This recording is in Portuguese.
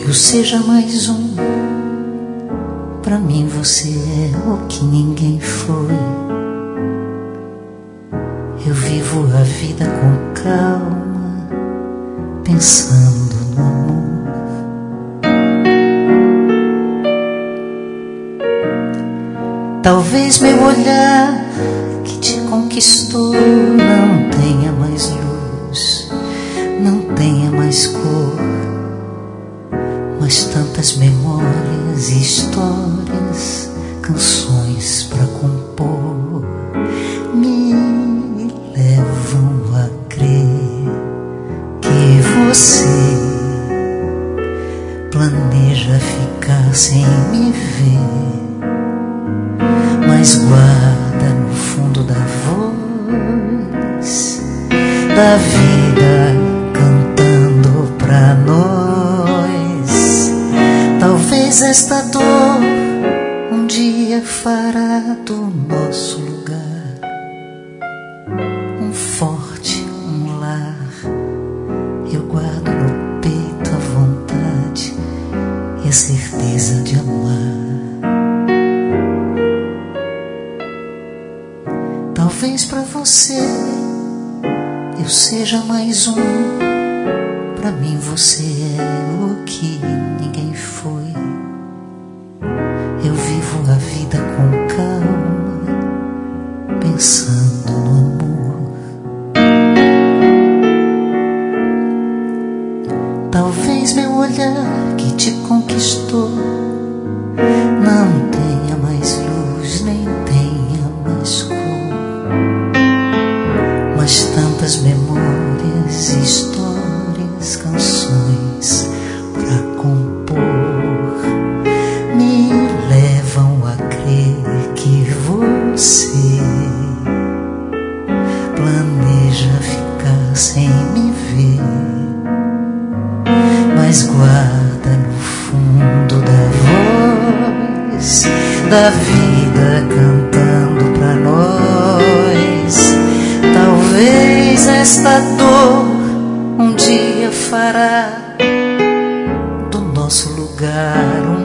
eu seja mais um. Pra mim você é o que ninguém foi. Eu vivo a vida com calma, pensando no amor. Talvez meu olhar que te conquistou não tenha mais luz, não tenha mais cor, mas tantas memórias e histórias, canções pra compor, me levam a crer que você planeja ficar sem me ver, mas guarda no fundo da voz da vida cantando pra nós. Talvez esta dor um dia fará do nosso lugar um forte, um lar. Eu guardo no peito a vontade e a certeza de amar. Talvez pra você eu seja mais um. Pra mim você é o que ninguém foi. Eu vivo a vida com calma, pensando no amor. Talvez meu olhar que te conquistou não tenha mais luz, nem tenha mais cor, mas tantas memórias e histórias, canções pra compor, me levam a crer que você planeja ficar sem me ver, mas guarda no fundo da voz da vida cantando pra nós. Talvez esta dor um dia fará do nosso lugar